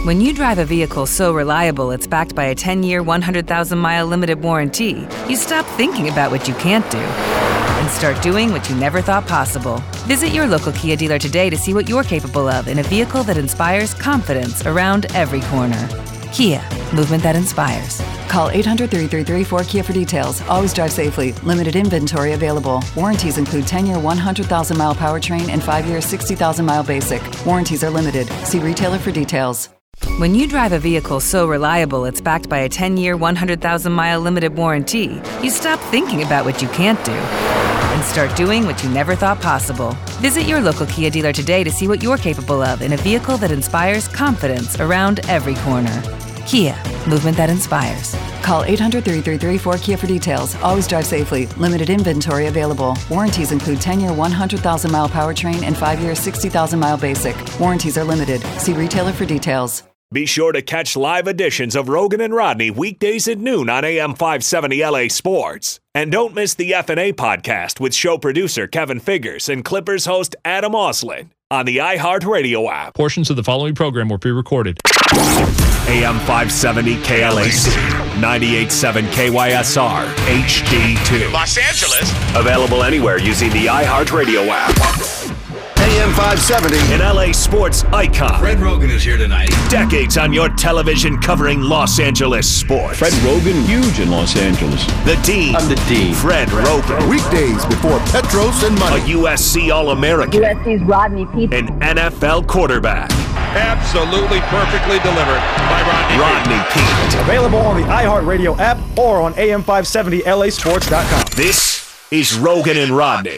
When you drive a vehicle so reliable it's backed by a 10-year, 100,000-mile limited warranty, you stop thinking about what you can't do and start doing what you never thought possible. Visit your local Kia dealer today to see what you're capable of in a vehicle that inspires confidence around every corner. Kia, movement that inspires. Call 800-333-4KIA for details. Always drive safely. Limited inventory available. Warranties include 10-year 100,000-mile powertrain and 5-year 60,000-mile basic. Warranties are limited. See retailer for details. When you drive a vehicle so reliable it's backed by a 10-year, 100,000-mile limited warranty, you stop thinking about what you can't do and start doing what you never thought possible. Visit your local Kia dealer today to see what you're capable of in a vehicle that inspires confidence around every corner. Kia, movement that inspires. Call 800-333-4KIA for details. Always drive safely. Limited inventory available. Warranties include 10-year 100,000-mile powertrain and 5-year 60,000-mile basic. Warranties are limited. See retailer for details. Be sure to catch live editions of Rogan and Rodney weekdays at noon on AM 570 LA Sports. And don't miss the F&A podcast with show producer Kevin Figures and Clippers host Adam Oslin on the iHeartRadio app. Portions of the following program were pre-recorded. AM 570 KLAC, 98.7 KYSR, HD2. Los Angeles. Available anywhere using the iHeartRadio app. AM 570. An LA sports icon. Fred Rogan is here tonight. Decades on your television covering Los Angeles sports. Fred Rogan, huge in Los Angeles. The Dean. I'm the Dean. Fred Rogan. Weekdays before Petros and Money. A USC All-American. USC's Rodney Peete. An NFL quarterback. Absolutely perfectly delivered by Rodney Peete. Available on the iHeartRadio app or on AM570LAsports.com. This is Rogan and Rodney.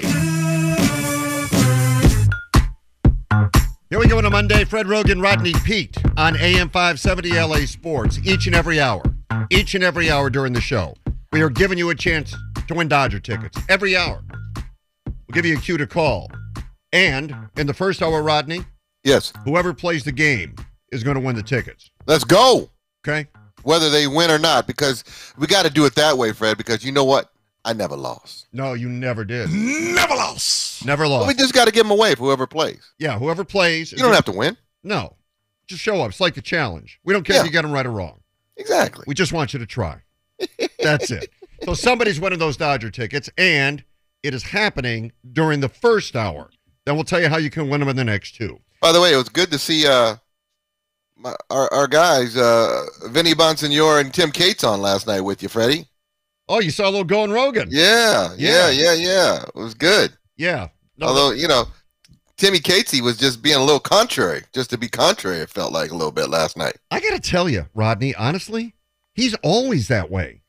Here we go on a Monday. Fred Rogan, Rodney Peete on AM 570 LA Sports each and every hour. Each and every hour during the show. We are giving you a chance to win Dodger tickets every hour. We'll give you a cue to call. And in the first hour, Rodney, yes, whoever plays the game is going to win the tickets. Let's go. Okay? Whether they win or not, because we got to do it that way, Fred, because you know what? I never lost. No, you never did. Never lost. Never lost. Well, we just got to give them away for whoever plays. Yeah, whoever plays. You don't have to win. No. Just show up. It's like a challenge. We don't care if you get them right or wrong. Exactly. We just want you to try. That's it. So somebody's winning those Dodger tickets, and it is happening during the first hour. Then we'll tell you how you can win them in the next two. By the way, it was good to see our guys, Vinny Bonsignore and Tim Cates on last night with you, Freddie. Oh, you saw a little Going Rogan. Yeah. It was good. Yeah. No, although, Timmy Catesy was just being a little contrary, just to be contrary, it felt like a little bit last night. I got to tell you, Rodney, honestly, he's always that way.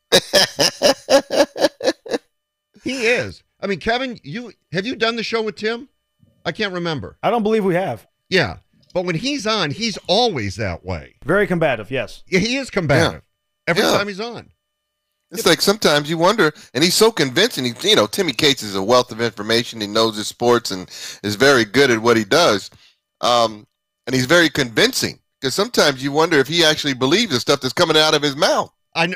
He is. I mean, Kevin, have you done the show with Tim? I can't remember. I don't believe we have. Yeah. But when he's on, he's always that way. Very combative, yes. Yeah, he is combative. Every time he's on. It's like sometimes you wonder, and he's so convincing. Timmy Cates is a wealth of information. He knows his sports and is very good at what he does. And he's very convincing because sometimes you wonder if he actually believes the stuff that's coming out of his mouth. I know.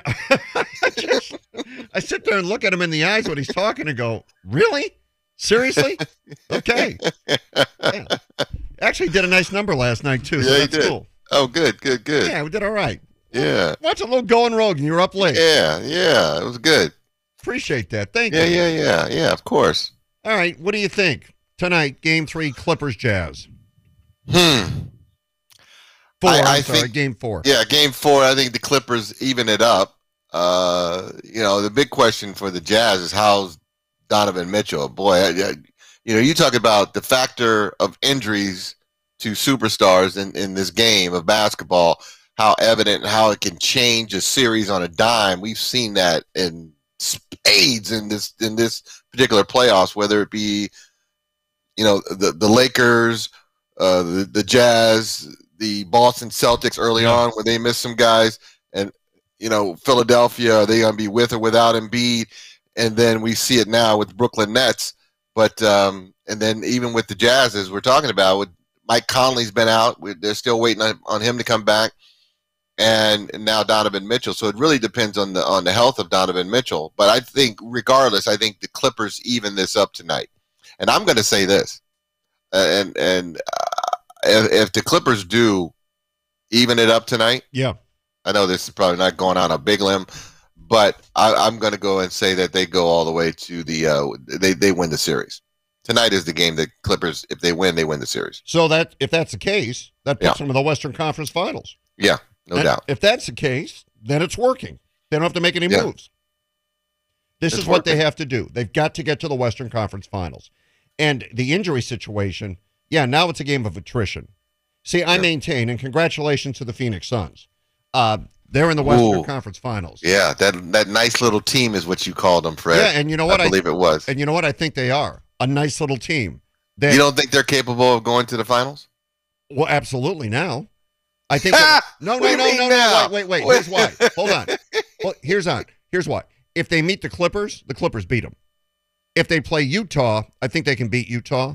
I sit there and look at him in the eyes when he's talking and go, really? Seriously? Okay. Yeah. Actually did a nice number last night, too. So Yeah, that's he did. cool. Oh, good. Yeah, we did all right. Yeah. Watch a little Going Rogan. You were up late. Yeah, it was good. Appreciate that. Thank you. Yeah, of course. All right, what do you think? Tonight, Game 3, Clippers Jazz. Game 4. Yeah, Game 4, I think the Clippers even it up. The big question for the Jazz is how's Donovan Mitchell? Boy, you talk about the factor of injuries to superstars in this game of basketball, how evident and how it can change a series on a dime. We've seen that in spades in this particular playoffs, whether it be, the Lakers, the Jazz, the Boston Celtics early on where they missed some guys, and Philadelphia, are they going to be with or without Embiid? And then we see it now with Brooklyn Nets, but and then even with the Jazz, as we're talking about, with Mike Conley's been out, they're still waiting on him to come back, and now Donovan Mitchell. So it really depends on the health of Donovan Mitchell. But I think regardless, I think the Clippers even this up tonight. And I'm going to say this, if the Clippers do even it up tonight? Yeah. I know this is probably not going on a big limb, but I'm going to go and say that they go all the way to they win the series. Tonight is the game that Clippers, if they win the series. So that if that's the case, that puts them in the Western Conference Finals. Yeah, no doubt. If that's the case, then it's working. They don't have to make any moves. This is what they have to do. They've got to get to the Western Conference Finals. And the injury situation, now it's a game of attrition. See, I maintain, and congratulations to the Phoenix Suns. They're in the Western Conference Finals. Yeah, that nice little team is what you called them, Fred. Yeah, and you know what? I believe it was. And you know what? I think they are. A nice little team. You don't think they're capable of going to the finals? Well, absolutely now. I think no. Wait. Here's why. Hold on. Well, here's why. If they meet the Clippers beat them. If they play Utah, I think they can beat Utah.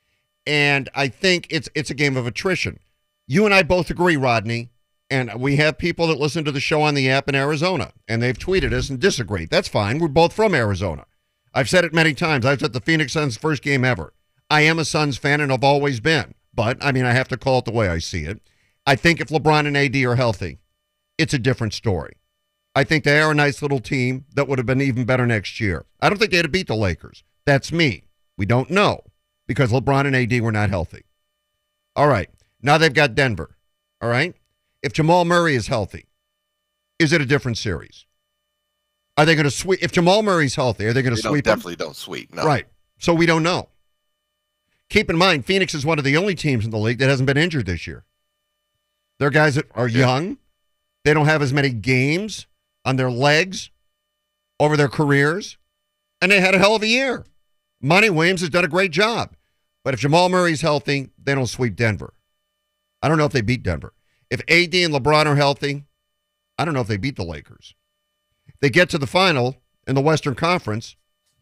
And I think it's a game of attrition. You and I both agree, Rodney, and we have people that listen to the show on the app in Arizona, and they've tweeted us and disagree. That's fine. We're both from Arizona. I've said it many times. I was at the Phoenix Suns' first game ever. I am a Suns fan and have always been. But, I have to call it the way I see it. I think if LeBron and AD are healthy, it's a different story. I think they are a nice little team that would have been even better next year. I don't think they'd have beat the Lakers. That's me. We don't know because LeBron and AD were not healthy. All right. Now they've got Denver. All right. If Jamal Murray is healthy, is it a different series? Are they going to sweep? If Jamal Murray's healthy, are they going to sweep him? Definitely don't sweep. No. Right. So we don't know. Keep in mind, Phoenix is one of the only teams in the league that hasn't been injured this year. They're guys that are young. They don't have as many games on their legs over their careers. And they had a hell of a year. Monty Williams has done a great job. But if Jamal Murray's healthy, they don't sweep Denver. I don't know if they beat Denver. If AD and LeBron are healthy, I don't know if they beat the Lakers. If they get to the final in the Western Conference,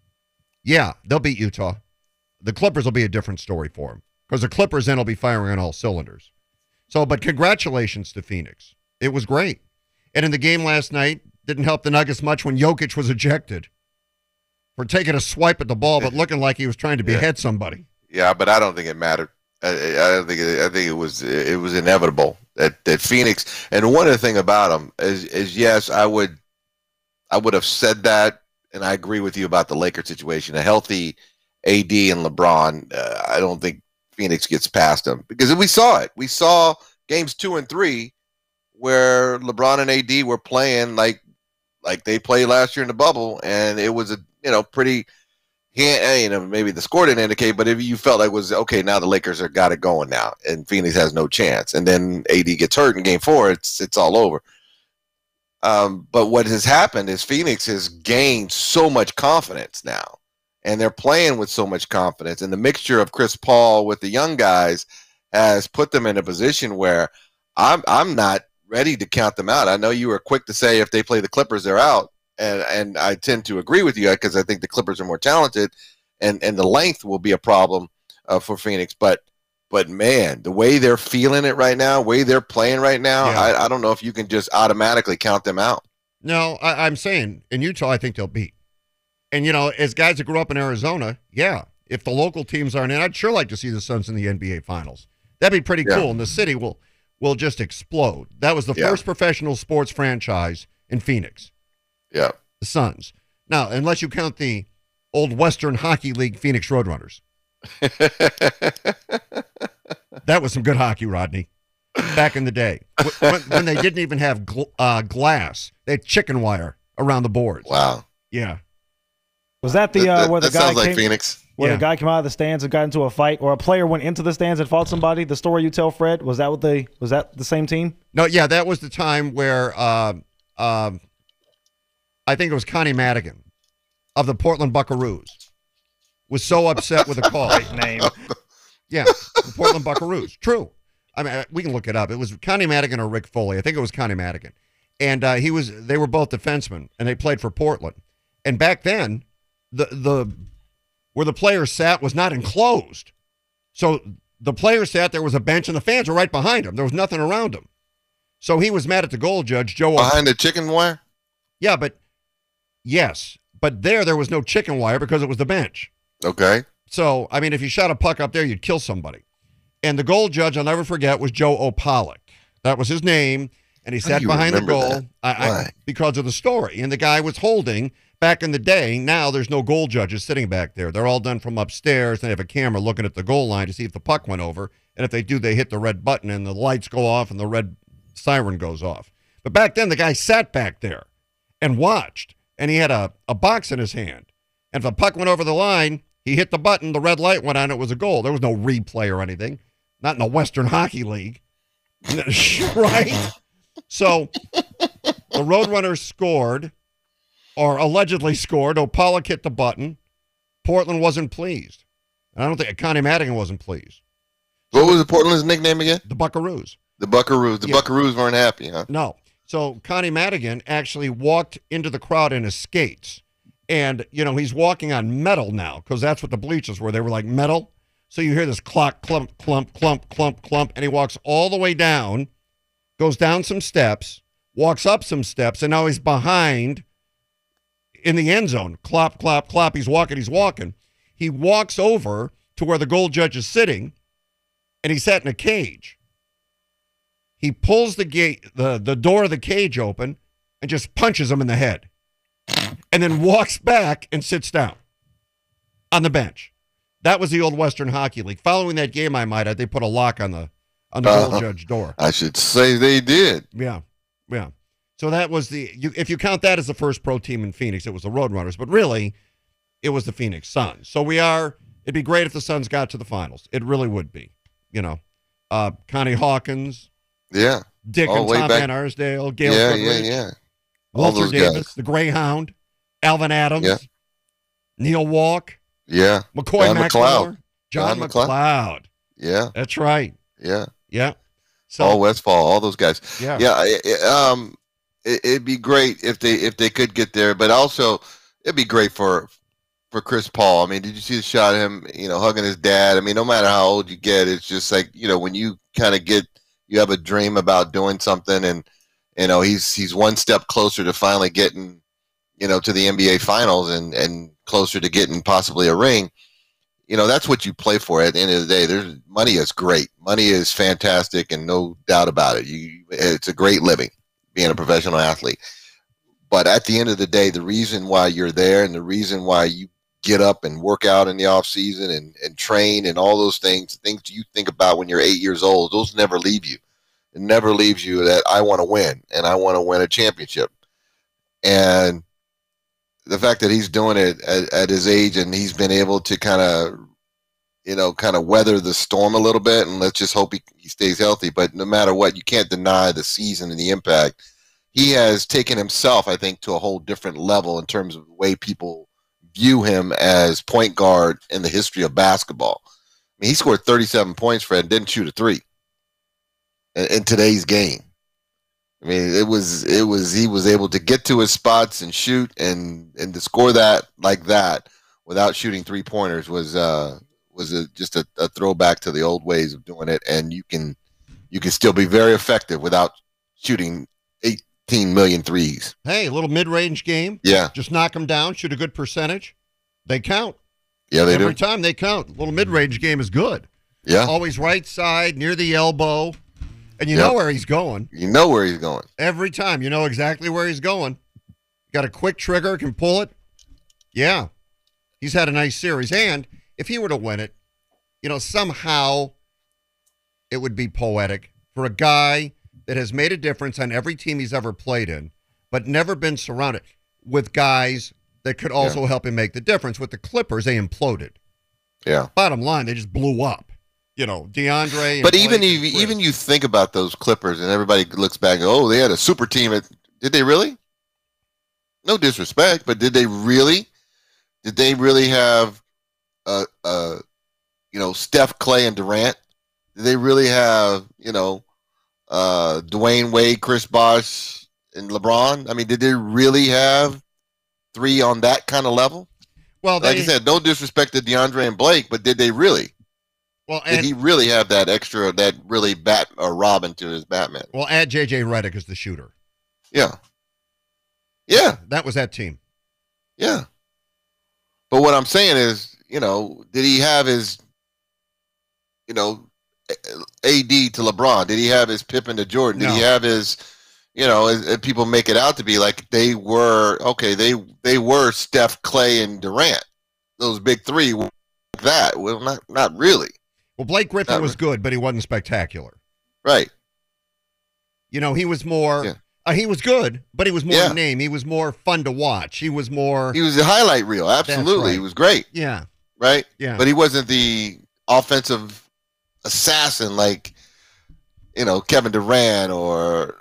they'll beat Utah. The Clippers will be a different story for them because the Clippers then will be firing on all cylinders. So, but congratulations to Phoenix. It was great. And in the game last night, didn't help the Nuggets much when Jokic was ejected for taking a swipe at the ball, but looking like he was trying to behead somebody. Yeah, but I don't think it mattered. I think it was inevitable that Phoenix. And one of the thing about them is yes, I would have said that, and I agree with you about the Lakers situation. A healthy AD and LeBron, I don't think Phoenix gets past them because we saw it. We saw games 2 and 3 where LeBron and AD were playing like they played last year in the bubble, and it was a pretty. Maybe the score didn't indicate, but if you felt like it was okay, now the Lakers are got it going now, and Phoenix has no chance. And then AD gets hurt in Game 4, it's all over. But what has happened is Phoenix has gained so much confidence now, and they're playing with so much confidence. And the mixture of Chris Paul with the young guys has put them in a position where I'm not ready to count them out. I know you were quick to say if they play the Clippers, they're out. And I tend to agree with you because I think the Clippers are more talented, and the length will be a problem for Phoenix. But man, the way they're feeling it right now, the way they're playing right now, I don't know if you can just automatically count them out. No, I'm saying in Utah, I think they'll beat. And, as guys that grew up in Arizona, if the local teams aren't in, I'd sure like to see the Suns in the NBA Finals. That'd be pretty cool, and the city will just explode. That was the first professional sports franchise in Phoenix. Yeah. The Suns. Now, unless you count the old Western Hockey League Phoenix Roadrunners. That was some good hockey, Rodney, back in the day. When they didn't even have glass. They had chicken wire around the boards. Wow. Yeah. Was that the where the guy sounds like came, Phoenix? Where the guy came out of the stands and got into a fight, or a player went into the stands and fought somebody? The story you tell, Fred, was that the same team? No, that was the time where I think it was Connie Madigan of the Portland Buckaroos was so upset with the call. Great name. Yeah, the Portland Buckaroos. True. I mean, we can look it up. It was Connie Madigan or Rick Foley. I think it was Connie Madigan. And they were both defensemen, and they played for Portland. And back then, the where the players sat was not enclosed. So the players sat, there was a bench, and the fans were right behind them. There was nothing around them. So he was mad at the goal judge, Joe. Behind the chicken wire? Yeah, but there was no chicken wire because it was the bench. Okay. So, if you shot a puck up there, you'd kill somebody. And the goal judge, I'll never forget, was Joe O'Pollack. That was his name. And he How do sat you behind the remember goal that? Why? because of the story. And the guy was holding back in the day. Now there's no goal judges sitting back there. They're all done from upstairs. And they have a camera looking at the goal line to see if the puck went over. And if they do, they hit the red button and the lights go off and the red siren goes off. But back then, the guy sat back there and watched. And he had a box in his hand. And if the puck went over the line, he hit the button, the red light went on, it was a goal. There was no replay or anything. Not in the Western Hockey League. Right? So the Roadrunners scored, or allegedly scored. O'Pollock hit the button. Portland wasn't pleased. And I don't think Connie Madigan wasn't pleased. What was the Portland's nickname again? The Buckaroos. The Buckaroos. The Yeah. Buckaroos weren't happy, huh? No. So Connie Madigan actually walked into the crowd in his skates. And, he's walking on metal now because that's what the bleachers were. They were like metal. So you hear this clock, clump, clump, clump, clump, clump. And he walks all the way down, goes down some steps, walks up some steps, and now he's behind in the end zone. Clop, clop, clop. He's walking. He walks over to where the goal judge is sitting, and he sat in a cage. He pulls the door of the cage open and just punches him in the head. And then walks back and sits down on the bench. That was the old Western Hockey League. Following that game, I might add, they put a lock on the goal judge door. I should say they did. Yeah. So that was if you count that as the first pro team in Phoenix, it was the Roadrunners. But really, it was the Phoenix Suns. So it'd be great if the Suns got to the finals. It really would be. Connie Hawkins. Yeah. Dick and Tom Van Arsdale. Gail Goodrich. Yeah. All Walter those Davis, guys. the Greyhound, Alvin Adams, Neil Walk, Yeah. McCoy John McLeod, John McLeod. Yeah. That's right. Yeah. So All Westfall, all those guys. Yeah. It'd be great if they could get there, but also it'd be great for Chris Paul. I mean, did you see the shot of him, hugging his dad? I mean, no matter how old you get, it's just like, when you kind of you have a dream about doing something, and he's one step closer to finally getting, to the NBA Finals and closer to getting possibly a ring. That's what you play for at the end of the day. Money is great. Money is fantastic, and no doubt about it. It's a great living being a professional athlete. But at the end of the day, the reason why you're there and the reason why you get up and work out in the off season and train and all those things you think about when you're 8 years old, those never leave you. It never leaves you that I want to win and I want to win a championship. And the fact that he's doing it at his age and he's been able to kind of weather the storm a little bit, and let's just hope he stays healthy. But no matter what, you can't deny the season and the impact. He has taken himself, I think, to a whole different level in terms of the way people view him as point guard in the history of basketball. I mean, he scored 37 points, Fred, and didn't shoot a three in today's game. I mean, he was able to get to his spots and shoot, and to score that like that without shooting 3-pointers was just a throwback to the old ways of doing it. And you can still be very effective without shooting 18 million threes. Hey, a little mid-range game. Yeah. Just knock them down, shoot a good percentage. They count. Yeah, they do. Every time they count. A little mid-range game is good. Yeah. Always right side, near the elbow. And you know where he's going. You know where he's going. Every time. You know exactly where he's going. Got a quick trigger, can pull it. Yeah. He's had a nice series. And if he were to win it, somehow it would be poetic for a guy that has made a difference on every team he's ever played in, but never been surrounded with guys that could also help him make the difference. With the Clippers, they imploded. Yeah. Bottom line, they just blew up. DeAndre. But even you think about those Clippers, and everybody looks back, they had a super team. Did they really? No disrespect, but did they really? Did they really have, Steph, Clay, and Durant? Did they really have, Dwayne Wade, Chris Bosh, and LeBron? I mean, did they really have three on that kind of level? Well, like I said, no disrespect to DeAndre and Blake, but did they really? Well, did he really have that extra, that really Robin to his Batman? Well, add J.J. Redick as the shooter. Yeah. Yeah. That was that team. Yeah. But what I'm saying is, did he have his, AD to LeBron? Did he have his Pippen to Jordan? Did he have his, as people make it out to be like they were, they were Steph, Clay, and Durant. Those big three were like that. Well, not really. Well, Blake Griffin was good, but he wasn't spectacular. Right. He was more... Yeah. He was good, but he was more a name. He was more fun to watch. He was a highlight reel. Absolutely. Right. He was great. Yeah. Right? Yeah. But he wasn't the offensive assassin like, Kevin Durant or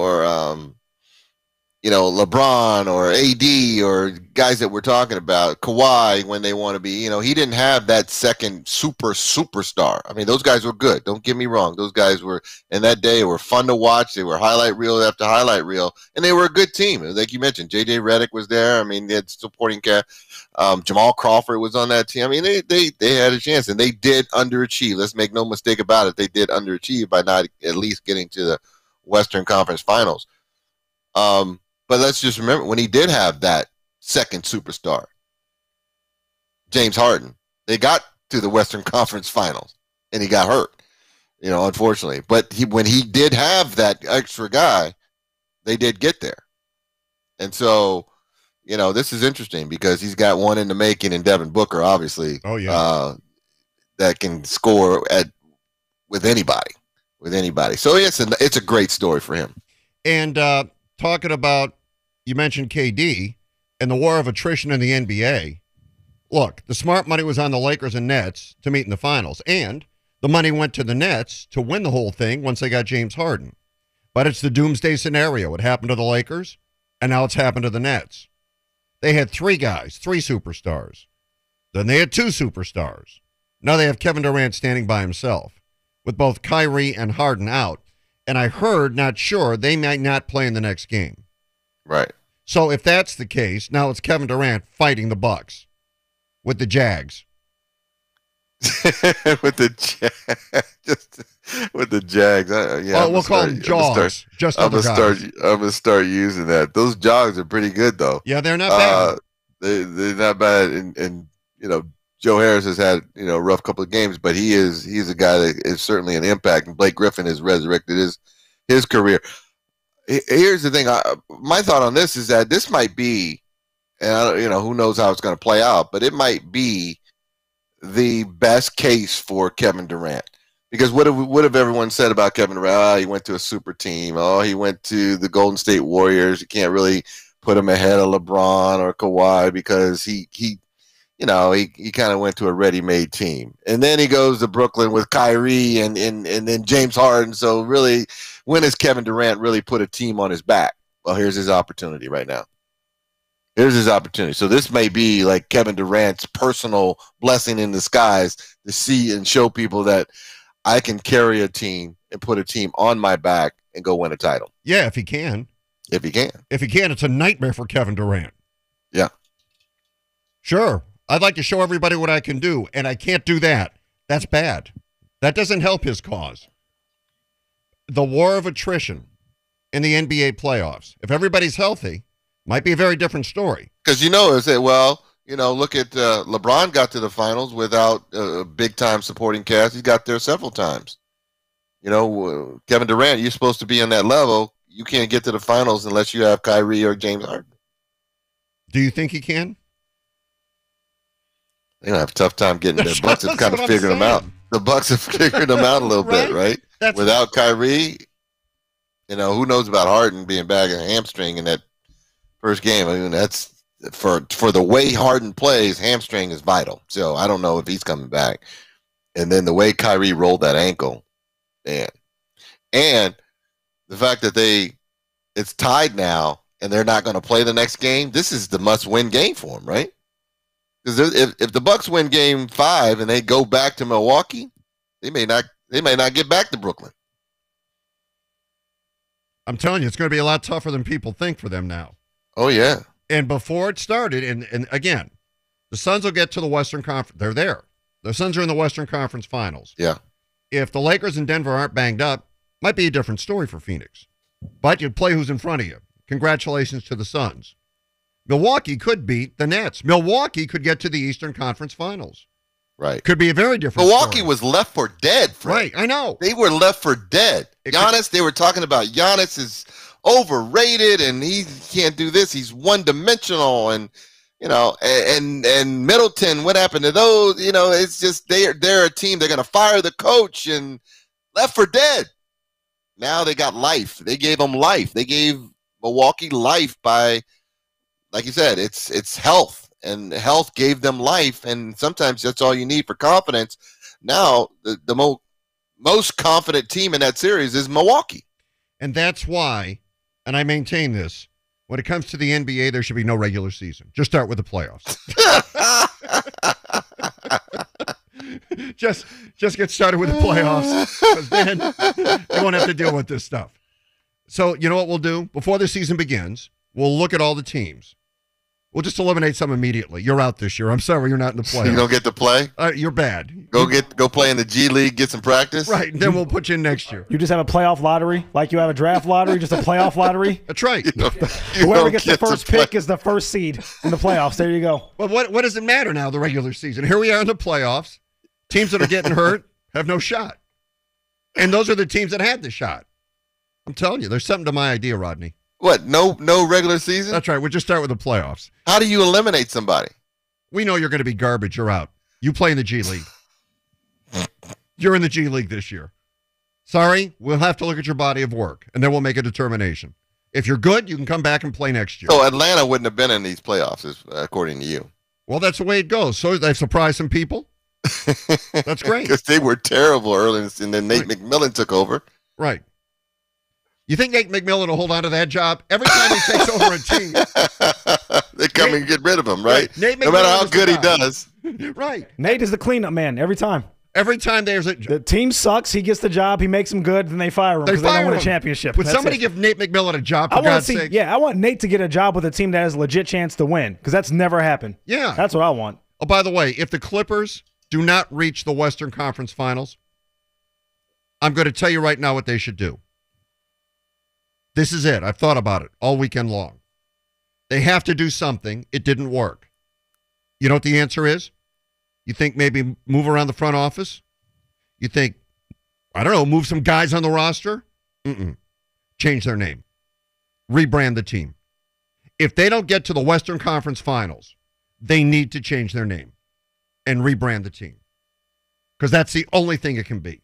LeBron or AD or guys that we're talking about, Kawhi, when they want to be, he didn't have that second superstar. I mean, those guys were good. Don't get me wrong. Those guys were, in that day, were fun to watch. They were highlight reel after highlight reel, and they were a good team. Like you mentioned, J.J. Redick was there. I mean, they had supporting cast. Jamal Crawford was on that team. I mean, they had a chance, and they did underachieve. Let's make no mistake about it. They did underachieve by not at least getting to the Western Conference Finals. But let's just remember, when he did have that second superstar, James Harden, they got to the Western Conference Finals, and he got hurt, unfortunately. But when he did have that extra guy, they did get there. And so, this is interesting because he's got one in the making in Devin Booker, obviously. Oh, yeah. That can score with anybody. So it's a great story for him. And talking about, you mentioned KD and the war of attrition in the NBA. Look, the smart money was on the Lakers and Nets to meet in the finals, and the money went to the Nets to win the whole thing once they got James Harden. But it's the doomsday scenario. It happened to the Lakers, and now it's happened to the Nets. They had three superstars. Then they had two superstars. Now they have Kevin Durant standing by himself with both Kyrie and Harden out. And I heard, not sure, they might not play in the next game. Right. So if that's the case, now it's Kevin Durant fighting the Bucks with the Jags. with the Jags. We'll call them Jaws. I'm gonna start using that. Those Jags are pretty good, though. Yeah, they're not bad. They're not bad, and Joe Harris has had a rough couple of games, but he's a guy that is certainly an impact. And Blake Griffin has resurrected his career. Here's the thing. My thought on this is that this might be, and who knows how it's going to play out, but it might be the best case for Kevin Durant. Because what have everyone said about Kevin Durant? Oh, he went to a super team. Oh, he went to the Golden State Warriors. You can't really put him ahead of LeBron or Kawhi because he kind of went to a ready-made team. And then he goes to Brooklyn with Kyrie and then James Harden. So really, when has Kevin Durant really put a team on his back? Well, here's his opportunity right now. Here's his opportunity. So this may be like Kevin Durant's personal blessing in disguise to see and show people that I can carry a team and put a team on my back and go win a title. Yeah, if he can. If he can, it's a nightmare for Kevin Durant. Yeah. Sure. I'd like to show everybody what I can do, and I can't do that. That's bad. That doesn't help his cause. The war of attrition in the NBA playoffs. If everybody's healthy, might be a very different story. Because look at LeBron got to the finals without a big-time supporting cast. He got there several times. Kevin Durant, you're supposed to be on that level. You can't get to the finals unless you have Kyrie or James Harden. Do you think he can? They're going to have a tough time getting there. Bucks have kind of figured them out. The Bucks have figured them out a little bit, right? Without Kyrie, who knows about Harden being back in a hamstring in that first game. I mean, that's for the way Harden plays, hamstring is vital. So I don't know if he's coming back. And then the way Kyrie rolled that ankle, man. And the fact that it's tied now and they're not going to play the next game, this is the must-win game for them, right? Because if the Bucks win Game 5 and they go back to Milwaukee, they may not get back to Brooklyn. I'm telling you, it's going to be a lot tougher than people think for them now. Oh yeah. And before it started, and again, the Suns will get to the Western Conference. They're there. The Suns are in the Western Conference Finals. Yeah. If the Lakers and Denver aren't banged up, might be a different story for Phoenix. But you play who's in front of you. Congratulations to the Suns. Milwaukee could beat the Nets. Milwaukee could get to the Eastern Conference Finals. Right. Could be a very different Milwaukee story. was left for dead, Fred. Right, I know. They were left for dead. Giannis, they were talking about Giannis is overrated and he can't do this. He's one-dimensional and, and Middleton, what happened to those? It's just they're a team. They're going to fire the coach and left for dead. Now they got life. They gave them life. They gave Milwaukee life by, like you said, it's health. And health gave them life, and sometimes that's all you need for confidence. Now, the most confident team in that series is Milwaukee. And that's why, and I maintain this, when it comes to the NBA, there should be no regular season. Just start with the playoffs. just get started with the playoffs, because then you won't have to deal with this stuff. So you know what we'll do? Before the season begins, we'll look at all the teams. We'll just eliminate some immediately. You're out this year. I'm sorry, you're not in the playoffs. You don't get to play? You're bad. Go play in the G League, get some practice? Right, then we'll put you in next year. You just have a playoff lottery, like you have a draft lottery, just a playoff lottery? That's right. Whoever gets the first pick is the first seed in the playoffs. There you go. Well, what does it matter now, the regular season? Here we are in the playoffs. Teams that are getting hurt have no shot. And those are the teams that had the shot. I'm telling you, there's something to my idea, Rodney. What, no regular season? That's right. We'll just start with the playoffs. How do you eliminate somebody? We know you're going to be garbage. You're out. You play in the G League. You're in the G League this year. Sorry, we'll have to look at your body of work, and then we'll make a determination. If you're good, you can come back and play next year. So Atlanta wouldn't have been in these playoffs, according to you. Well, that's the way it goes. So they've surprised some people. That's great. Because they were terrible early, and then Nate McMillan took over. Right. You think Nate McMillan will hold on to that job? Every time he takes over a team, they come and get rid of him, right? Nate no matter McMillan how is good the he guy. does. Right. Nate is the cleanup man every time. Every time there's the team sucks, he gets the job, he makes them good, then they fire him because they don't win a championship. Would somebody give Nate McMillan a job, for God's sake? Yeah, I want Nate to get a job with a team that has a legit chance to win, because that's never happened. Yeah. That's what I want. Oh, by the way, if the Clippers do not reach the Western Conference Finals, I'm going to tell you right now what they should do. This is it. I've thought about it all weekend long. They have to do something. It didn't work. You know what the answer is? You think maybe move around the front office? You think, I don't know, move some guys on the roster? Change their name. Rebrand the team. If they don't get to the Western Conference Finals, they need to change their name and rebrand the team. Because that's the only thing it can be.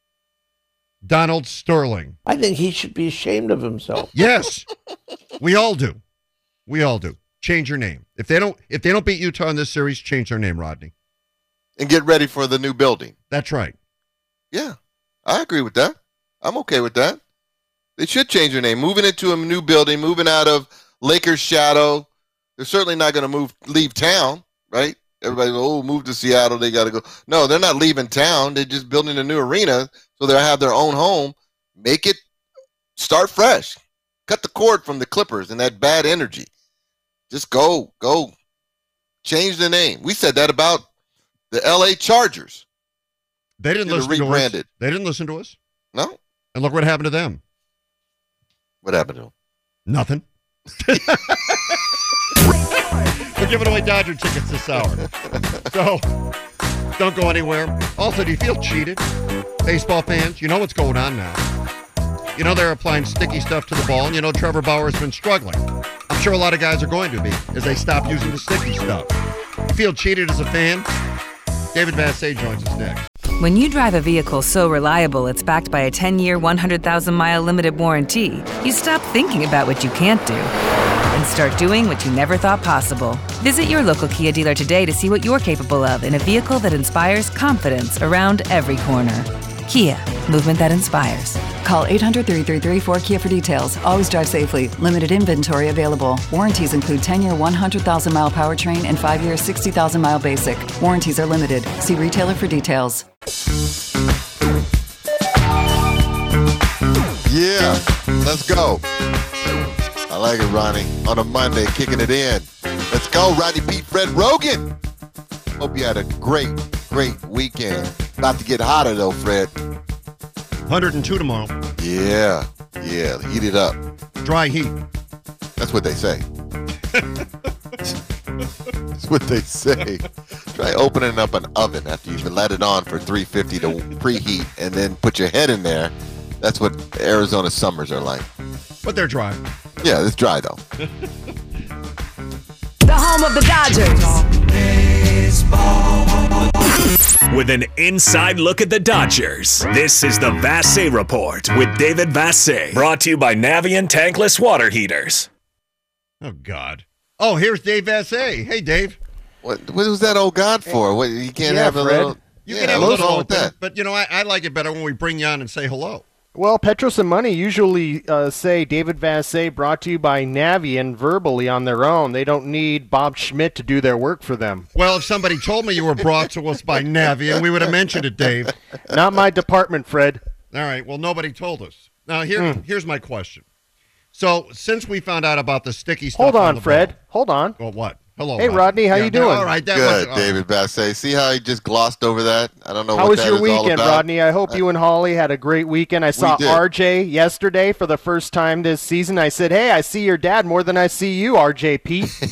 Donald Sterling. I think he should be ashamed of himself. Yes. We all do. We all do. Change your name. If they don't beat Utah in this series, change their name, Rodney. And get ready for the new building. That's right. Yeah. I agree with that. I'm okay with that. They should change their name. Moving into a new building, moving out of Lakers' shadow. They're certainly not going to leave town, right? Everybody goes, move to Seattle, they got to go. No, they're not leaving town. They're just building a new arena so they'll have their own home. Make it start fresh. Cut the cord from the Clippers and that bad energy. Just go. Change the name. We said that about the LA Chargers. They didn't listen to us. They didn't listen to us. No. And look what happened to them. What happened to them? Nothing. We're giving away Dodger tickets this hour. So, don't go anywhere. Also, do you feel cheated? Baseball fans, you know what's going on now. You know they're applying sticky stuff to the ball, and you know Trevor Bauer's been struggling. I'm sure a lot of guys are going to be as they stop using the sticky stuff. You feel cheated as a fan? David Vassay joins us next. When you drive a vehicle so reliable it's backed by a 10-year, 100,000-mile limited warranty, you stop thinking about what you can't do and start doing what you never thought possible. Visit your local Kia dealer today to see what you're capable of in a vehicle that inspires confidence around every corner. Kia, movement that inspires. Call 800-333-4KIA for details. Always drive safely. Limited inventory available. Warranties include 10-year 100,000-mile powertrain and 5-year 60,000-mile basic. Warranties are limited. See retailer for details. Yeah, let's go. I like it, Ronnie. On a Monday, kicking it in. Let's go, Rodney Pete, Fred Rogan. Hope you had a great weekend. About to get hotter, though, Fred. 102 tomorrow. Yeah, heat it up. Dry heat. That's what they say. That's what they say. Try opening up an oven after you've let it on for 350 to preheat, and then put your head in there. That's what Arizona summers are like. But they're dry. Yeah, it's dry though. The home of the Dodgers. With an inside look at the Dodgers, this is the Vassay Report with David Vassay. Brought to you by Navien Tankless Water Heaters. Oh, God. Oh, here's Dave Vassay. Hey, Dave. What was that old God for? What, you can't have a little... You can have a little open, but, I like it better when we bring you on and say hello. Well, Petros and Money usually say David Vassay brought to you by Navien verbally on their own. They don't need Bob Schmidt to do their work for them. Well, if somebody told me you were brought to us by Navien, we would have mentioned it, Dave. Not my department, Fred. All right, well, nobody told us. Now, here's my question. So, since we found out about the sticky stuff... Hold on, Fred. Hold on. Well, what? Hello, hey, Rodney, how you doing? All right, good, David Vassay. See how he just glossed over that? I don't know how what was that your is all weekend, about. Rodney? I hope you and Holly had a great weekend. I saw RJ yesterday for the first time this season. I said, hey, I see your dad more than I see you, RJ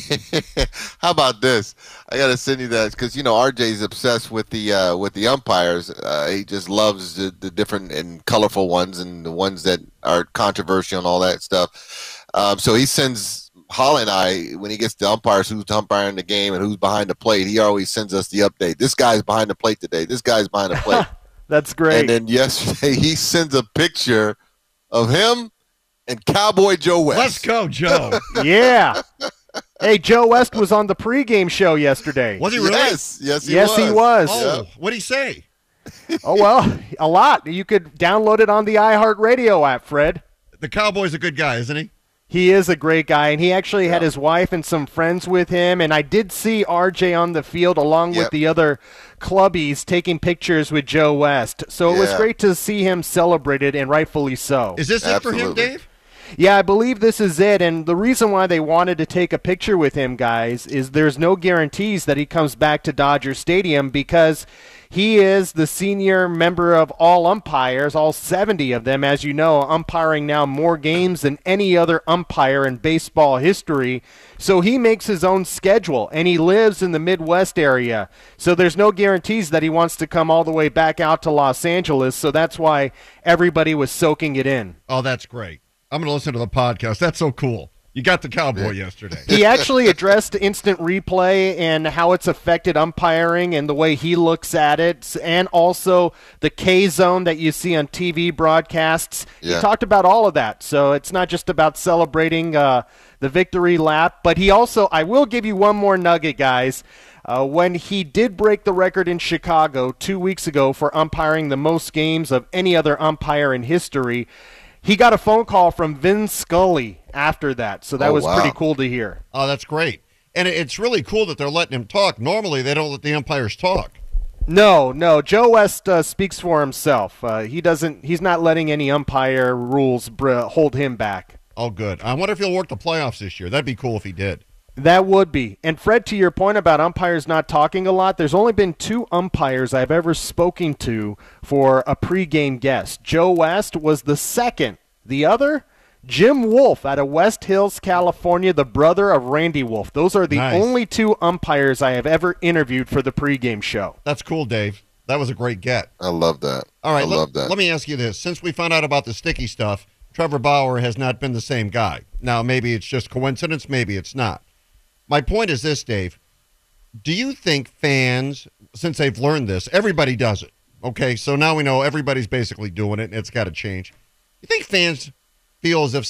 Pete. How about this? I got to send you that because, RJ's obsessed with the umpires. He just loves the different and colorful ones and the ones that are controversial and all that stuff. So he sends Holly and I, when he gets the umpires, who's umpiring the game and who's behind the plate, he always sends us the update. This guy's behind the plate today. This guy's behind the plate. That's great. And then yesterday he sends a picture of him and Cowboy Joe West. Let's go, Joe. Yeah. Hey, Joe West was on the pregame show yesterday. Was he really? Yes, he was. Oh, what'd he say? Oh, well, a lot. You could download it on the iHeartRadio app, Fred. The Cowboy's a good guy, isn't he? He is a great guy, and he actually had his wife and some friends with him, and I did see RJ on the field along with the other clubbies taking pictures with Joe West. So it was great to see him celebrated, and rightfully so. Is this it for him, Dave? Yeah, I believe this is it, and the reason why they wanted to take a picture with him, guys, is there's no guarantees that he comes back to Dodger Stadium because he is the senior member of all umpires, all 70 of them, as you know, umpiring now more games than any other umpire in baseball history. So he makes his own schedule, and he lives in the Midwest area. So there's no guarantees that he wants to come all the way back out to Los Angeles, so that's why everybody was soaking it in. Oh, that's great. I'm going to listen to the podcast. That's so cool. You got the Cowboy yesterday. He actually addressed instant replay and how it's affected umpiring and the way he looks at it, and also the K-zone that you see on TV broadcasts. He talked about all of that. So it's not just about celebrating the victory lap, but he also, I will give you one more nugget, guys. When he did break the record in Chicago 2 weeks ago for umpiring the most games of any other umpire in history, he got a phone call from Vin Scully after that, so that was pretty cool to hear. Oh, that's great. And it's really cool that they're letting him talk. Normally, they don't let the umpires talk. No. Joe West speaks for himself. He's not letting any umpire rules hold him back. Oh, good. I wonder if he'll work the playoffs this year. That'd be cool if he did. That would be. And Fred, to your point about umpires not talking a lot, there's only been 2 umpires I've ever spoken to for a pregame guest. Joe West was the second. The other, Jim Wolf out of West Hills, California, the brother of Randy Wolf. Those are the only 2 umpires I have ever interviewed for the pregame show. That's cool, Dave. That was a great get. I love that. All right, love that. Let me ask you this. Since we found out about the sticky stuff, Trevor Bauer has not been the same guy. Now, maybe it's just coincidence, maybe it's not. My point is this, Dave. Do you think fans, since they've learned this, everybody does it, okay? So now we know everybody's basically doing it, and it's got to change. You think fans feel as if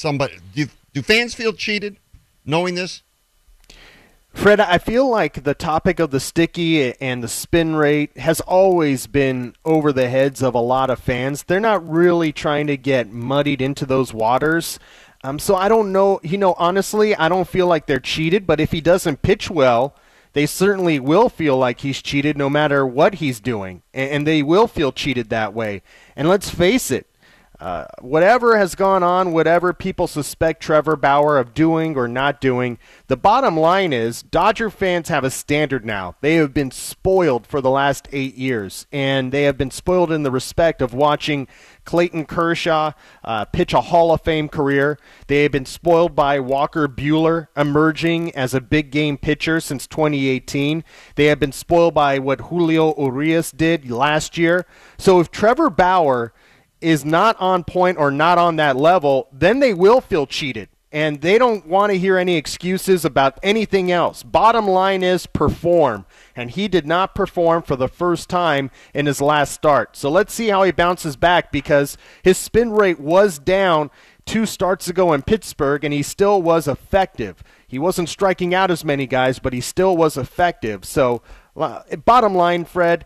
do fans feel cheated knowing this? Fred, I feel like the topic of the sticky and the spin rate has always been over the heads of a lot of fans. They're not really trying to get muddied into those waters. So I don't know, honestly, I don't feel like they're cheated, but if he doesn't pitch well, they certainly will feel like he's cheated no matter what he's doing, and they will feel cheated that way. And let's face it, Whatever has gone on, whatever people suspect Trevor Bauer of doing or not doing, the bottom line is Dodger fans have a standard now. They have been spoiled for the last 8 years, and they have been spoiled in the respect of watching Clayton Kershaw pitch a Hall of Fame career. They have been spoiled by Walker Buehler emerging as a big game pitcher since 2018. They have been spoiled by what Julio Urias did last year. So if Trevor Bauer is not on point or not on that level, then they will feel cheated. And they don't want to hear any excuses about anything else. Bottom line is perform. And he did not perform for the first time in his last start. So let's see how he bounces back, because his spin rate was down 2 starts ago in Pittsburgh, and he still was effective. He wasn't striking out as many guys, but he still was effective. So bottom line, Fred,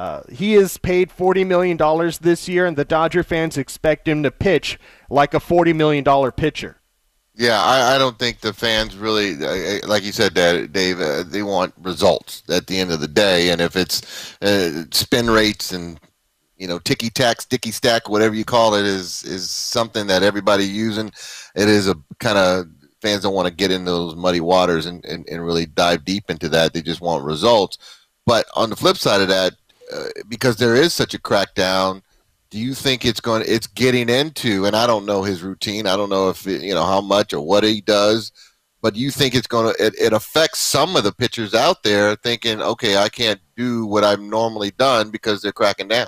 he is paid $40 million this year, and the Dodger fans expect him to pitch like a $40 million pitcher. Yeah, I don't think the fans really, like you said, Dave, they want results at the end of the day. And if it's spin rates and, ticky-tack, sticky-stack, whatever you call it, is something that everybody's using, it is a kind of, fans don't want to get into those muddy waters and really dive deep into that. They just want results. But on the flip side of that, because there is such a crackdown, do you think it's getting into, and I don't know his routine, I don't know if how much or what he does, but do you think it affects some of the pitchers out there thinking, okay, I can't do what I've normally done because they're cracking down?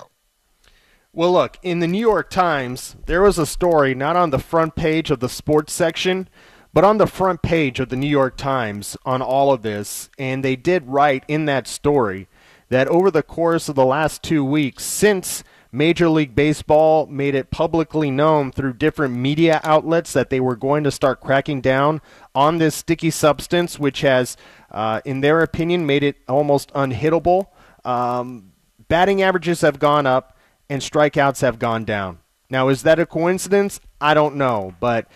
Well, look, in the New York Times, there was a story not on the front page of the sports section, but on the front page of the New York Times on all of this, and they did write in that story that over the course of the last 2 weeks, since Major League Baseball made it publicly known through different media outlets that they were going to start cracking down on this sticky substance, which has, in their opinion, made it almost unhittable. Batting averages have gone up and strikeouts have gone down. Now, is that a coincidence? I don't know, but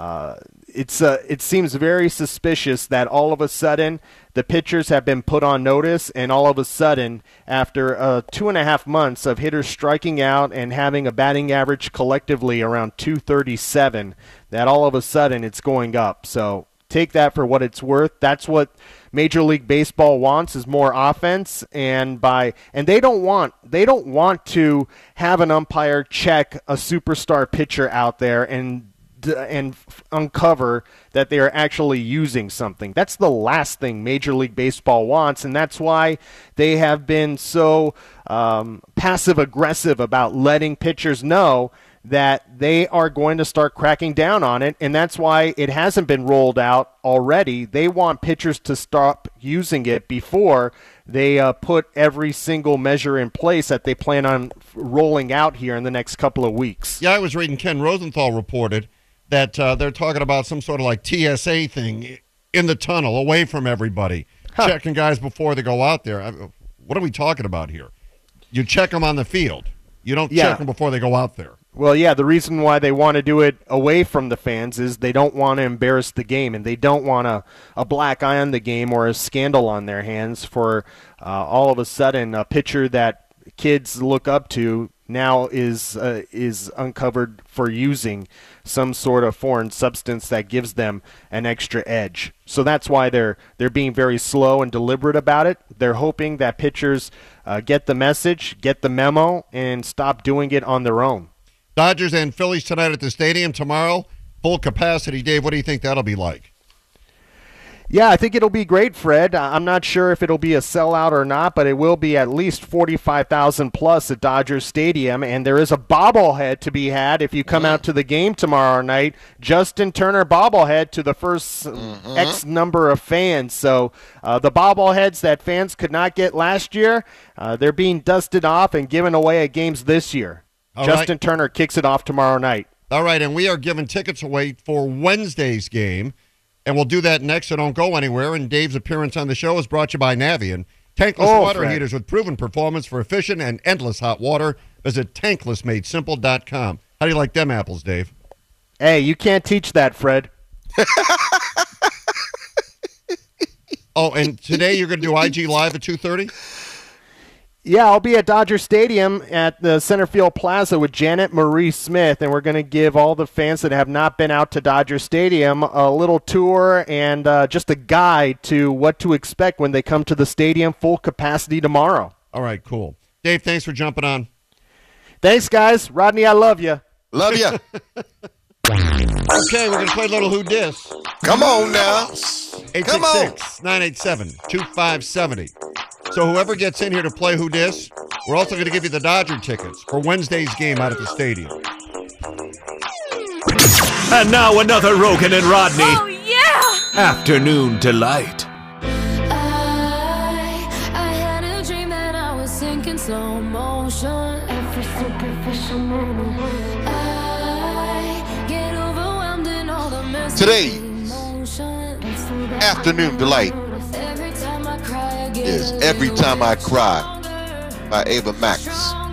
it seems very suspicious that all of a sudden the pitchers have been put on notice, and all of a sudden, after 2.5 months of hitters striking out and having a batting average collectively around 237, that all of a sudden it's going up. So take that for what it's worth. That's what Major League Baseball wants, is more offense, and they don't want to have an umpire check a superstar pitcher out there and uncover that they are actually using something. That's the last thing Major League Baseball wants, and that's why they have been so passive-aggressive about letting pitchers know that they are going to start cracking down on it, and that's why it hasn't been rolled out already. They want pitchers to stop using it before they put every single measure in place that they plan on rolling out here in the next couple of weeks. Yeah, I was reading Ken Rosenthal reported that they're talking about some sort of like TSA thing in the tunnel, away from everybody, checking guys before they go out there. What are we talking about here? You check them on the field. You don't check them before they go out there. Well, yeah, the reason why they want to do it away from the fans is they don't want to embarrass the game, and they don't want a black eye on the game or a scandal on their hands for all of a sudden a pitcher that kids look up to now is uncovered for using some sort of foreign substance that gives them an extra edge. So that's why they're being very slow and deliberate about it. They're hoping that pitchers get the message, get the memo, and stop doing it on their own. Dodgers and Phillies tonight at the stadium. Tomorrow, full capacity. Dave, what do you think that'll be like? Yeah, I think it'll be great, Fred. I'm not sure if it'll be a sellout or not, but it will be at least 45,000 plus at Dodger Stadium, and there is a bobblehead to be had if you come out to the game tomorrow night. Justin Turner bobblehead to the first X number of fans. So the bobbleheads that fans could not get last year, they're being dusted off and given away at games this year. Justin Turner kicks it off tomorrow night. All right, and we are giving tickets away for Wednesday's game. And we'll do that next, so don't go anywhere. And Dave's appearance on the show is brought to you by Navien. Tankless water heaters with proven performance for efficient and endless hot water. Visit tanklessmadesimple.com. How do you like them apples, Dave? Hey, you can't teach that, Fred. Oh, and today you're going to do IG Live at 2:30? Yeah, I'll be at Dodger Stadium at the Center Field Plaza with Janet Marie Smith, and we're going to give all the fans that have not been out to Dodger Stadium a little tour and just a guide to what to expect when they come to the stadium full capacity tomorrow. All right, cool. Dave, thanks for jumping on. Thanks, guys. Rodney, I love you. Love you. Okay, we're going to play a little Who Dis. Come on now. 866-987-2570. So whoever gets in here to play Who Dis, we're also going to give you the Dodger tickets for Wednesday's game out at the stadium. And now another Rogan and Rodney. Oh, yeah! Afternoon Delight. I had a dream that I was sinking slow motion. Every superficial moment. I get overwhelmed in all the mess. Today's Afternoon Delight is Every Time I Cry by Ava Max.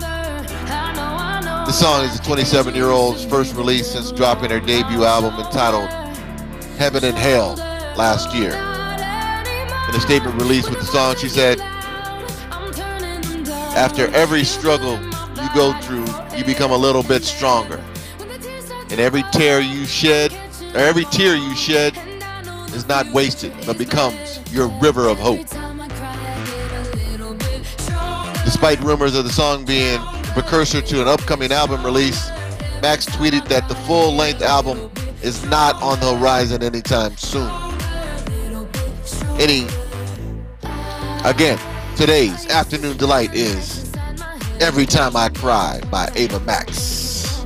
The song is the 27-year-old's first release since dropping her debut album entitled Heaven and Hell last year. In a statement released with the song, she said, "After every struggle you go through, you become a little bit stronger. And every tear you shed is not wasted, but becomes your river of hope." Despite rumors of the song being a precursor to an upcoming album release, Max tweeted that the full-length album is not on the horizon anytime soon. Again, today's Afternoon Delight is Every Time I Cry by Ava Max.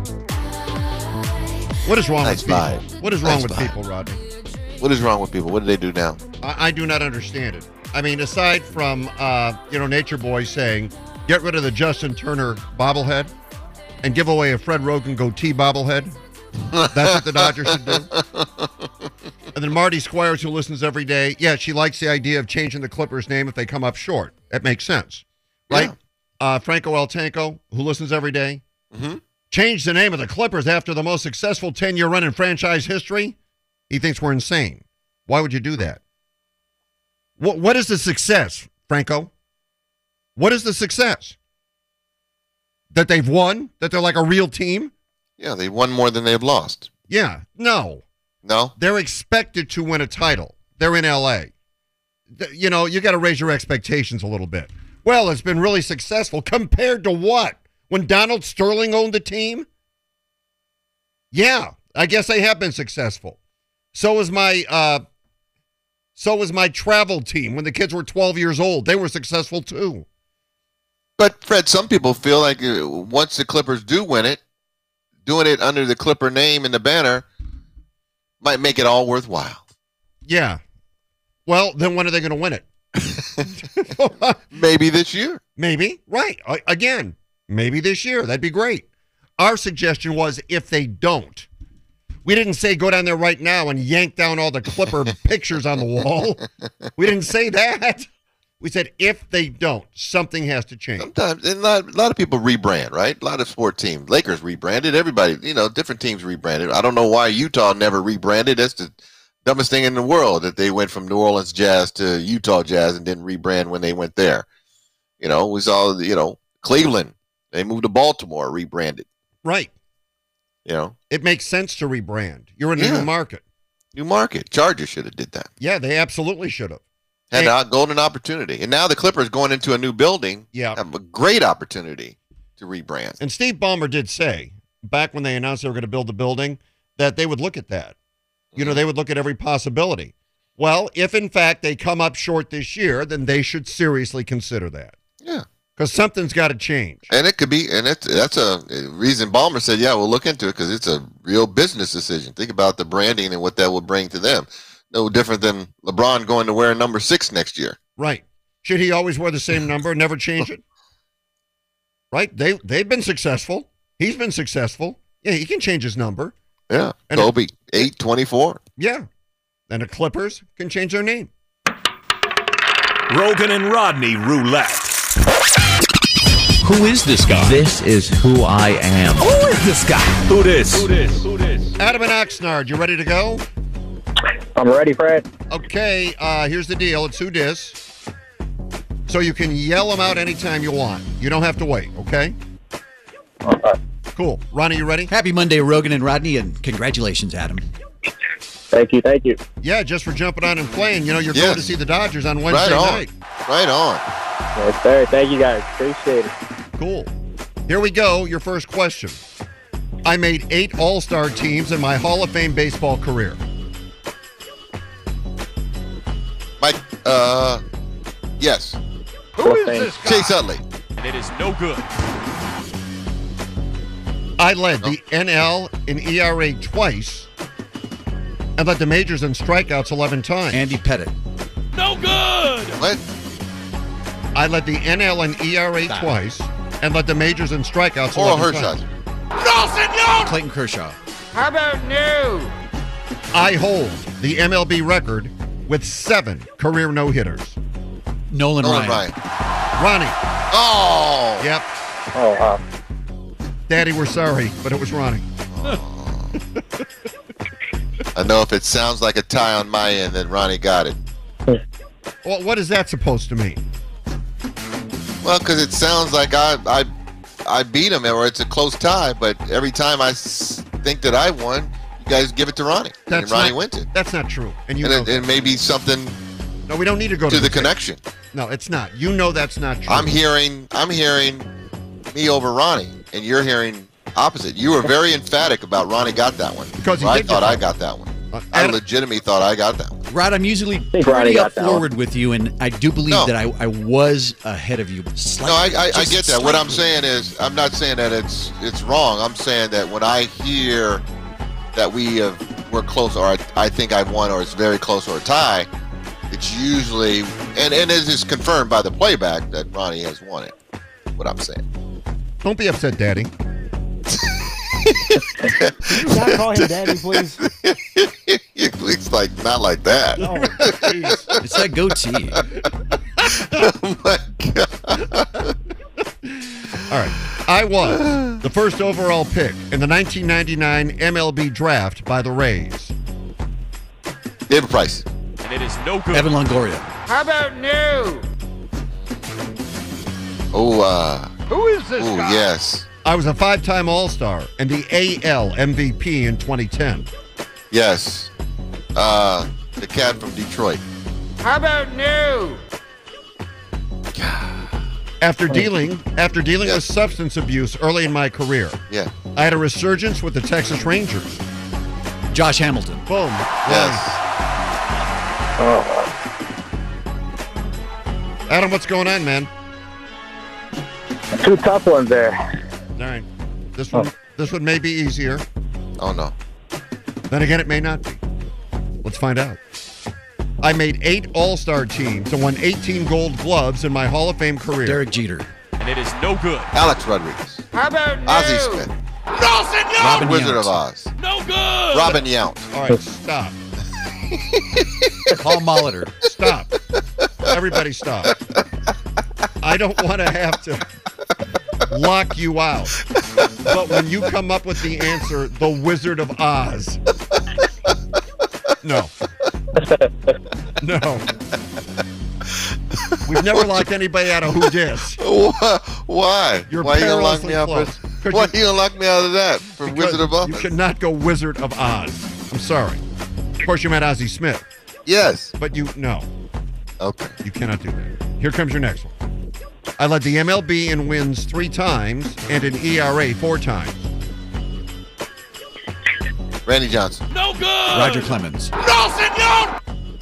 What is wrong Nice with people? vibe. What is wrong Nice with vibe. people, Rodney? What is wrong with people? What do they do now? I do not understand it. I mean, aside from, Nature Boy saying, get rid of the Justin Turner bobblehead and give away a Fred Rogan goatee bobblehead. That's what the Dodgers should do. And then Marty Squires, who listens every day, yeah, she likes the idea of changing the Clippers' name if they come up short. That makes sense, right? Yeah. Franco Altanco, who listens every day, changed the name of the Clippers after the most successful 10-year run in franchise history. He thinks we're insane. Why would you do that? What is the success, Franco? What is the success? That they've won? That they're like a real team? Yeah, they won more than they've lost. Yeah, no. No? They're expected to win a title. They're in L.A. You got to raise your expectations a little bit. Well, it's been really successful compared to what? When Donald Sterling owned the team? Yeah, I guess they have been successful. So was my travel team when the kids were 12 years old. They were successful too. But, Fred, some people feel like once the Clippers do win it, doing it under the Clipper name and the banner might make it all worthwhile. Yeah. Well, then when are they going to win it? Maybe this year. Maybe. Right. Again, maybe this year. That'd be great. Our suggestion was if they don't. We didn't say go down there right now and yank down all the Clipper pictures on the wall. We didn't say that. We said if they don't, something has to change. Sometimes, and a lot of people rebrand, right? A lot of sport teams. Lakers rebranded. Everybody, different teams rebranded. I don't know why Utah never rebranded. That's the dumbest thing in the world that they went from New Orleans Jazz to Utah Jazz and didn't rebrand when they went there. We saw, Cleveland. They moved to Baltimore, rebranded. Right. It makes sense to rebrand. You're in a new market. New market. Chargers should have did that. Yeah, they absolutely should have. Had a golden opportunity. And now the Clippers going into a new building have a great opportunity to rebrand. And Steve Ballmer did say, back when they announced they were going to build the building, that they would look at that. They would look at every possibility. Well, if in fact they come up short this year, then they should seriously consider that. Yeah. Because something's got to change. And it could be, and that's a reason Ballmer said, yeah, we'll look into it because it's a real business decision. Think about the branding and what that would bring to them. No different than LeBron going to wear number 6 next year. Right. Should he always wear the same number and never change it? Right? They've been successful. He's been successful. Yeah, he can change his number. Yeah. And Kobe, 824. Yeah. And the Clippers can change their name. Rogan and Rodney Roulette. Who is this guy? This is who I am. Who is this guy? Who this? Adam and Oxnard, you ready to go? I'm ready, Fred. Okay, here's the deal. It's Who Dis. So you can yell them out anytime you want. You don't have to wait, okay? Cool. Ronnie, you ready? Happy Monday, Rogan and Rodney, and congratulations, Adam. Thank you. Yeah, just for jumping on and playing. You know, you're going to see the Dodgers on Wednesday night. Right on. Yes, sir. Thank you, guys. Appreciate it. Cool. Here we go. Your first question. I made 8 All-Star teams in my Hall of Fame baseball career. Mike, yes. Who is this guy? Chase Utley. And it is no good. I led the NL in ERA twice and led the majors in strikeouts 11 times. Andy Pettit. No good. What? I led the NL in ERA twice and led the majors in strikeouts 11 times. No, senor. Clayton Kershaw. How about new? I hold the MLB record with 7 career no-hitters. Nolan Ryan. Ronnie. Oh. Yep. Oh, wow. Daddy, we're sorry, but it was Ronnie. I know if it sounds like a tie on my end, then Ronnie got it. Well, what is that supposed to mean? Well, because it sounds like I beat him, or it's a close tie. But every time I think that I won, you guys give it to Ronnie, and Ronnie wins it. That's not true. And it may be something. No, we don't need to go to the tape. connection. No, it's not. You know that's not true. I'm hearing me over Ronnie, and you're hearing opposite. You were very emphatic about Ronnie got that one. Because I thought I got that one. I legitimately thought I got that one. Rod, I'm usually pretty up forward with you, and I do believe that I was ahead of you slightly. No, I get that. What I'm saying is, I'm not saying that it's wrong. I'm saying that when I hear that we're close, or I think I've won, or it's very close, or a tie, it's usually, and it is confirmed by the playback that Ronnie has won it. What I'm saying. Don't be upset, Daddy. Can you not call him Daddy, please? It's like not like that. No, it's that goatee. Oh my God. All right. I was the first overall pick in the 1999 MLB draft by the Rays. David Price. And it is no good. Evan Longoria. How about new? Who is this guy? Yes. I was a 5-time All-Star and the AL MVP in 2010. Yes. The cat from Detroit. How about new? After dealing with substance abuse early in my career, I had a resurgence with the Texas Rangers. Josh Hamilton. Boom. Yes. Adam, what's going on, man? 2 tough ones there. All right. This one may be easier. Oh, no. Then again, it may not be. Let's find out. I made 8 All-Star teams and won 18 Gold Gloves in my Hall of Fame career. Derek Jeter. And it is no good. Alex Rodriguez. How about new? Ozzie Smith. No, senor. Robin Wizard Yount. of Oz. No good. Robin Yount. All right, stop. Paul Molitor. Stop. Everybody stop. I don't want to have to lock you out. But when you come up with the answer, the Wizard of Oz. No. No. We've never locked anybody out of Who Dis. Why? You're Why you gonna lock perilously me out? close. Why you gonna lock me out of that for Wizard of Oz? You cannot go Wizard of Oz. I'm sorry. Of course, you meant Ozzie Smith. Yes. But no. Okay. You cannot do that. Here comes your next one. I led the MLB in wins 3 times and in ERA 4 times. Randy Johnson. No good. Roger Clemens. No, senor.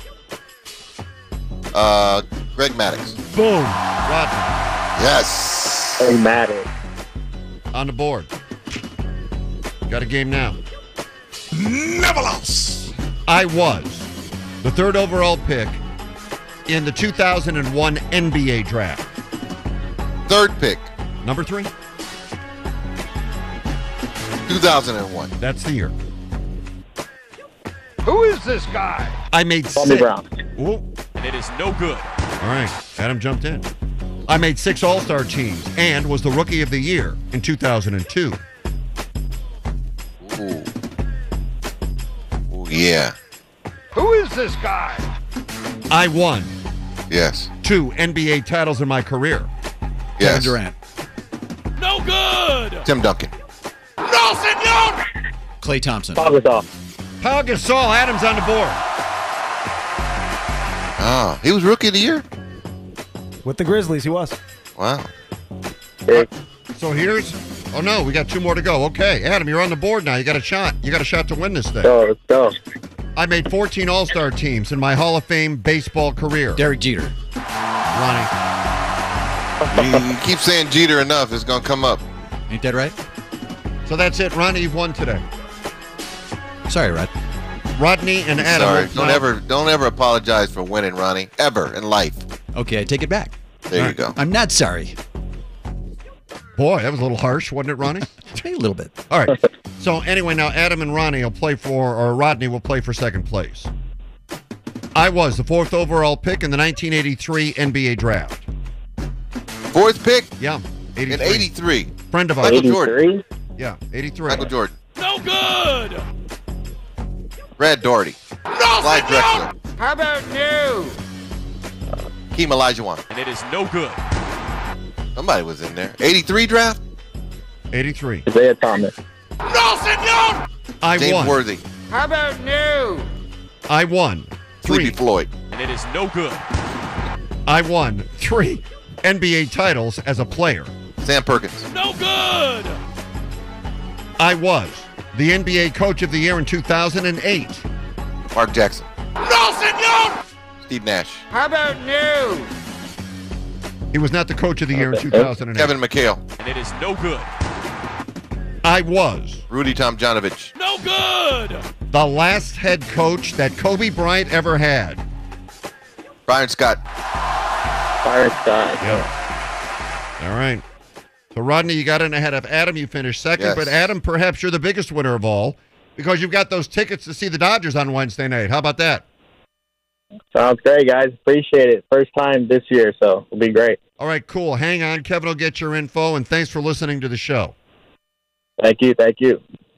Greg Maddux. Boom. Rodney. Yes. Hey, Madden. On the board. Got a game now. Never lost. I was the 3rd overall pick in the 2001 NBA draft. 3rd pick. Number 3. 2001. That's the year. Who is this guy? I made Bobby 6. Brown. Ooh. And it is no good. All right. Adam jumped in. I made 6 All-Star teams and was the Rookie of the Year in 2002. Ooh. Ooh, yeah. Who is this guy? I won Yes. 2 NBA titles in my career. Yes. Kevin Durant. No good. Tim Duncan. No, senor. Klay Thompson. Pau Gasol. Pau Gasol. Adams on the board. Oh, he was Rookie of the Year? With the Grizzlies, he was. Wow. So here's... Oh, no, we got 2 more to go. Okay, Adam, you're on the board now. You got a shot. You got a shot to win this thing. Let's go. I made 14 All-Star teams in my Hall of Fame baseball career. Derek Jeter. Ronnie. You keep saying Jeter enough, it's going to come up. Ain't that right? So that's it. Ronnie, you've won today. Sorry, Rod. Rodney and Adam. Sorry. Don't ever apologize for winning, Ronnie. Ever in life. Okay, I take it back. There you go. I'm not sorry. Boy, that was a little harsh, wasn't it, Ronnie? A little bit. All right. So anyway, now Adam and Rodney will play for second place. I was the 4th overall pick in the 1983 NBA draft. 4th pick? Yeah. 83. In 83. Friend of ours. Michael Jordan. Yeah, 83. Michael Jordan. No good. Brad Daugherty. No, Clyde senor. Drexler. How about you? Keem Olajuwon. And it is no good. Somebody was in there. 83 draft? 83. Isaiah Thomas. No, senor. I James won. Worthy. How about you? I won. 3. Sleepy Floyd. And it is no good. I won 3 NBA titles as a player. Sam Perkins. No good. I was the NBA Coach of the Year in 2008. Mark Jackson. No, senor. Steve Nash. How about you? He was not the Coach of the Year in 2008. Kevin McHale. And it is no good. I was Rudy Tomjanovich. No good. the last head coach that Kobe Bryant ever had. Byron Scott. Byron Scott. Yeah. All right. So, Rodney, you got in ahead of Adam. You finished second. Yes. But, Adam, perhaps you're the biggest winner of all because you've got those tickets to see the Dodgers on Wednesday night. How about that? Sounds great, guys. Appreciate it. First time this year, so it'll be great. All right, cool. Hang on. Kevin will get your info, and thanks for listening to the show. Thank you. Thank you.